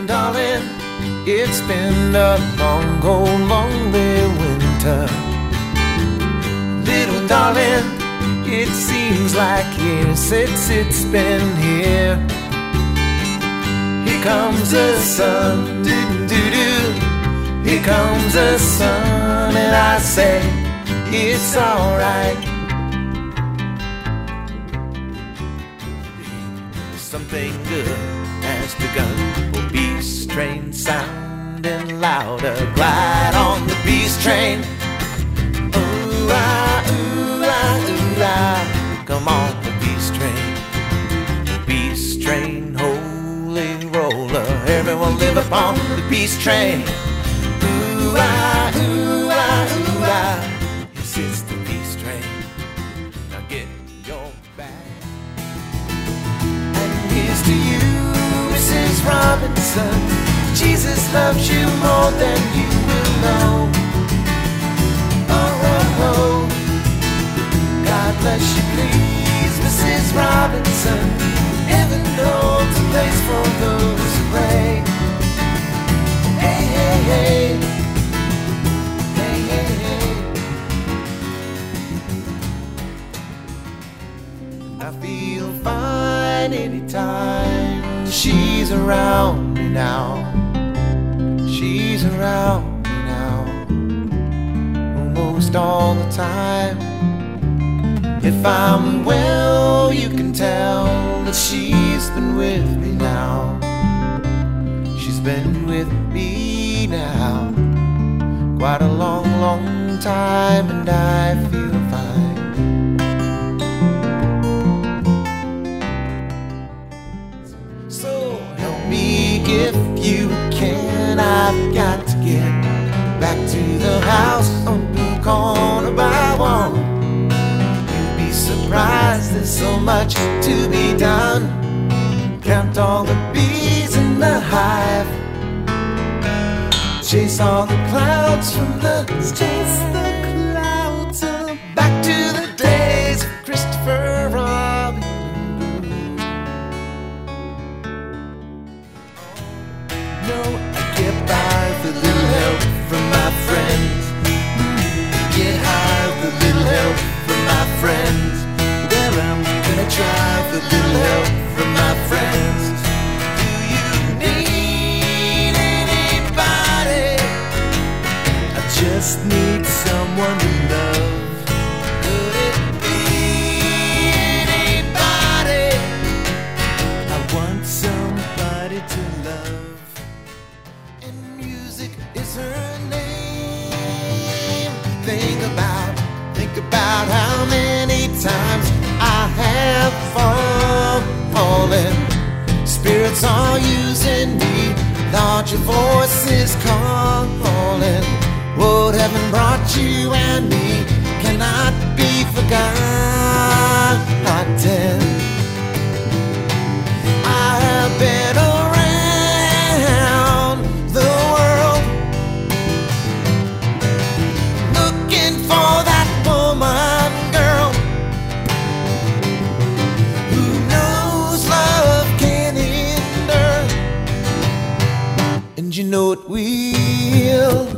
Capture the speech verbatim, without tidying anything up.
darling, it's been a long, cold, lonely winter. Little darling, it seems like years since it's been here. Here comes the sun, do-do-do. Here comes the sun, and I say it's alright. Something good has begun. Oh, Beast Train sounding louder. Glide on the Beast Train. Ooh ah, ooh ah, ooh ah. Come on, the Beast Train. Beast Train, holy roller. Everyone live upon the Beast Train. Ooh ah, ooh ah, ooh ah. Yes, it's the Beast Train. Now get your bag. And here's to you, Missus Robinson. Jesus loves you more than you will know. Oh, oh, oh. God bless you, please, Missus Robinson. Heaven knows a place for those who pray. Hey, hey, hey. Hey, hey, hey. I feel fine anytime she's around me now. She's around me now. Almost all the time. If I'm well, you can tell that she's been with me now. She's been with me now quite a long, long time, and I feel fine. So help me if you can. I've got to get back to the house on Blue Corner by one. You'd be surprised, there's so much to be done. Count all the bees in the hive. Chase all the clouds from the chase the clouds up. Back to the days of Christopher Robin. No, I get by with a little help from my friends. Get high with a little help from my friends. Well, I'm gonna try with a little help from my friends. Do you need anybody? I just need someone to love. Could it be anybody? I want somebody to love. And music is her name. Think about, think about how many times I have fallen. Spirits are using me. Thought your voice is calling. What heaven brought you and me cannot be forgotten. I have been around the world looking for that woman, girl, who knows love can endure. And you know it will.